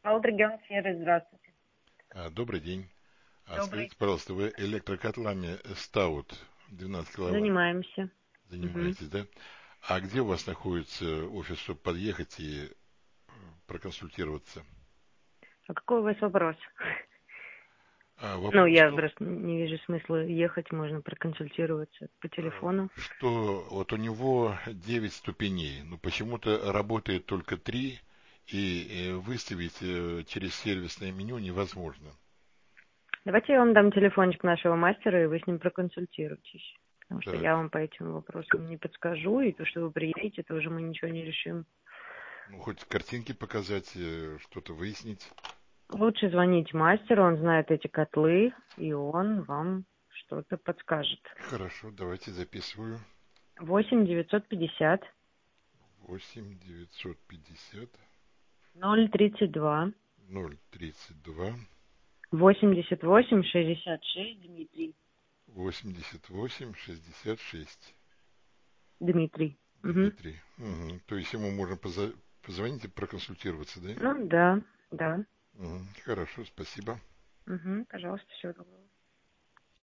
Алдрегион сервис, здравствуйте. Добрый день. Добрый. Скажите, пожалуйста, вы электрокотлами Stout 12 киловатт Занимаемся. Мгм. занимаетесь, да? А где у вас находится офис, чтобы подъехать и проконсультироваться? А какой у вас вопрос? Ну, Вопрос в я том, просто не вижу смысла ехать, можно проконсультироваться по телефону. что вот у него 9 ступеней, но почему-то работает только 3, и выставить через сервисное меню невозможно. Давайте я вам дам телефончик нашего мастера, и вы с ним проконсультируетесь. Потому что Так, я вам по этим вопросам не подскажу, и то, что вы приедете, тоже мы ничего не решим. ну хоть картинки показать, что-то выяснить. Лучше звонить мастеру, он знает эти котлы, и он вам что-то подскажет. Хорошо, давайте записываю. 8 950 8 950 032 032 88 66 Дмитрий. 88 66. Дмитрий. Мгм. Дмитрий. Мгм. То есть ему можно позвонить и проконсультироваться, да? Ну да, да. Мгм. Хорошо, спасибо. Мгм. Пожалуйста, всего доброго.